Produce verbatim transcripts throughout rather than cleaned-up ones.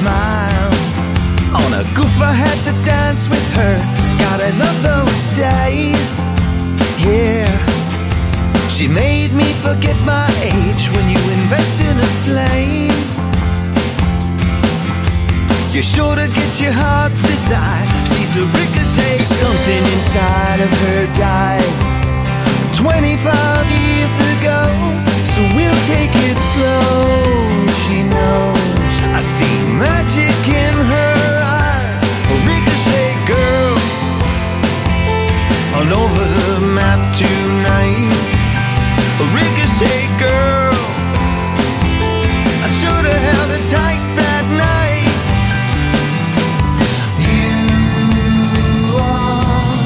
smiles. On a goof I had to dance with her. God, I love those days. Yeah. She made me forget my age when you invest in a flame. You're sure to get your heart's desire. She's a ricochet. Something inside of her died twenty-five years ago. So we'll take it slow. She knows I see magic in her eyes. A ricochet girl all over the map tonight. A ricochet girl, I should have held her tight that night. You are,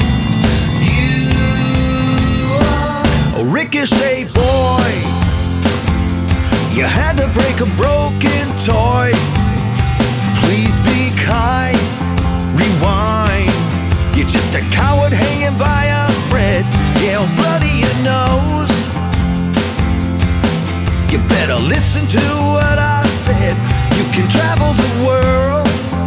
you are a ricochet boy. You had to break a broken toy. Please be kind, rewind. You're just a coward hanging by a thread. Yeah, I'll bloody your nose. You better listen to what I said. You can travel the world,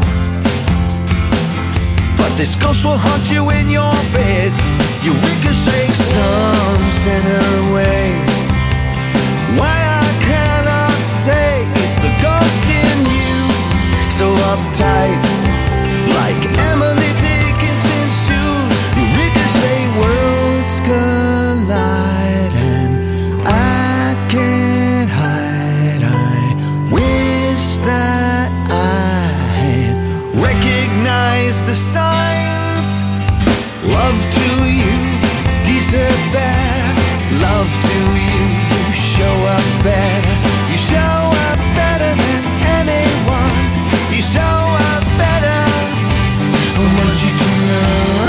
but this ghost will haunt you in your bed. You ricochet. Some send her away. Why I cannot say. It's the ghost in you, so uptight, like Emily Dickinson shoes. You ricochet. Worlds collide and I can't hide. I wish that I had recognized the signs. Love to you, deserve better. Love to you, you show up better. You show up better than anyone. You show up better. I want you to know.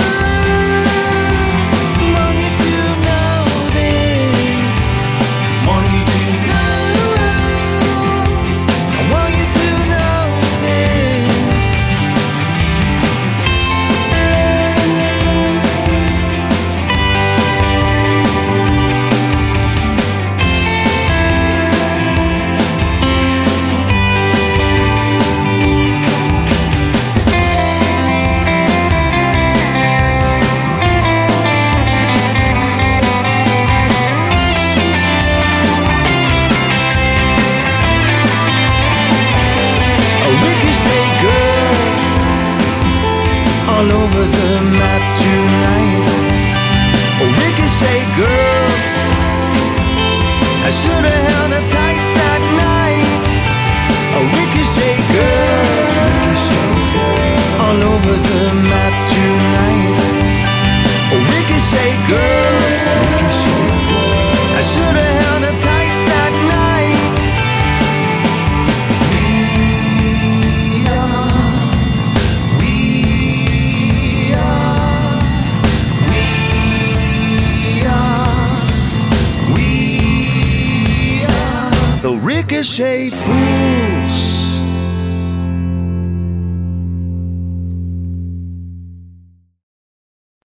I want you to know this. Want you to know. I want you to know this. A ricochet girl all over the map tonight. A ricochet girl, I should have held her tight that night. A ricochet girl, all over the map tonight. A ricochet girl, I should have held her tight that night. We are, we are, we are, we are the ricochet fool.